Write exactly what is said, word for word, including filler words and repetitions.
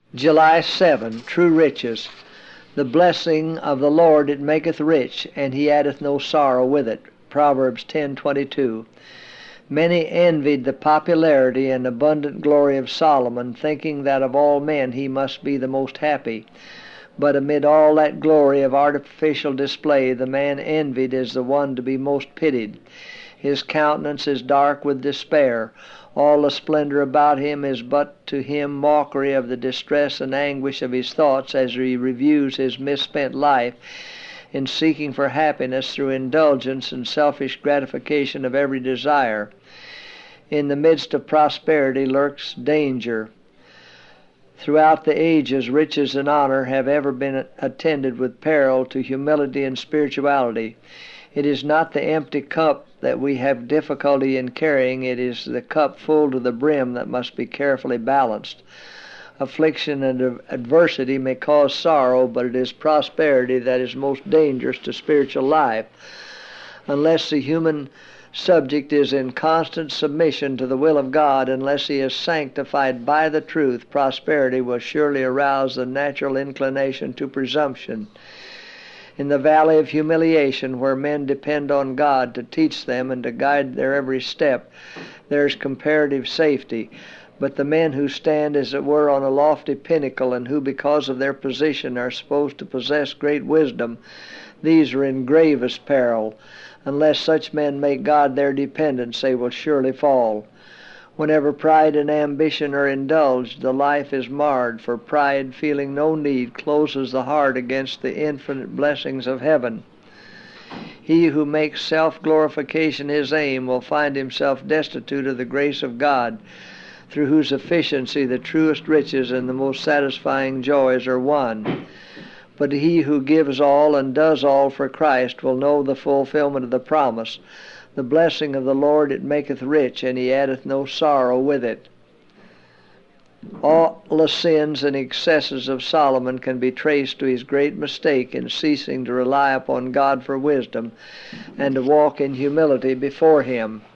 July seventh. True riches. The blessing of the Lord it maketh rich, and he addeth no sorrow with it. Proverbs ten twenty-two. Many envied the popularity and abundant glory of Solomon, thinking that of all men he must be the most happy. But amid all that glory of artificial display, the man envied is the one to be most pitied. His countenance is dark with despair. All the splendor about him is but to him mockery of the distress and anguish of his thoughts as he reviews his misspent life in seeking for happiness through indulgence and selfish gratification of every desire. In the midst of prosperity lurks danger. Throughout the ages, riches and honor have ever been attended with peril to humility and spirituality. It is not the empty cup that we have difficulty in carrying, it is the cup full to the brim that must be carefully balanced. Affliction and adversity may cause sorrow, but it is prosperity that is most dangerous to spiritual life. Unless the human subject is in constant submission to the will of God, unless he is sanctified by the truth, prosperity will surely arouse the natural inclination to presumption. In the valley of humiliation, where men depend on God to teach them and to guide their every step, there is comparative safety. But the men who stand, as it were, on a lofty pinnacle, and who, because of their position, are supposed to possess great wisdom, these are in gravest peril. Unless such men make God their dependence, they will surely fall. Whenever pride and ambition are indulged, the life is marred, for pride, feeling no need, closes the heart against the infinite blessings of heaven. He who makes self-glorification his aim will find himself destitute of the grace of God, through whose efficiency the truest riches and the most satisfying joys are won. But he who gives all and does all for Christ will know the fulfillment of the promise. The blessing of the Lord it maketh rich, and he addeth no sorrow with it. All the sins and excesses of Solomon can be traced to his great mistake in ceasing to rely upon God for wisdom and to walk in humility before him.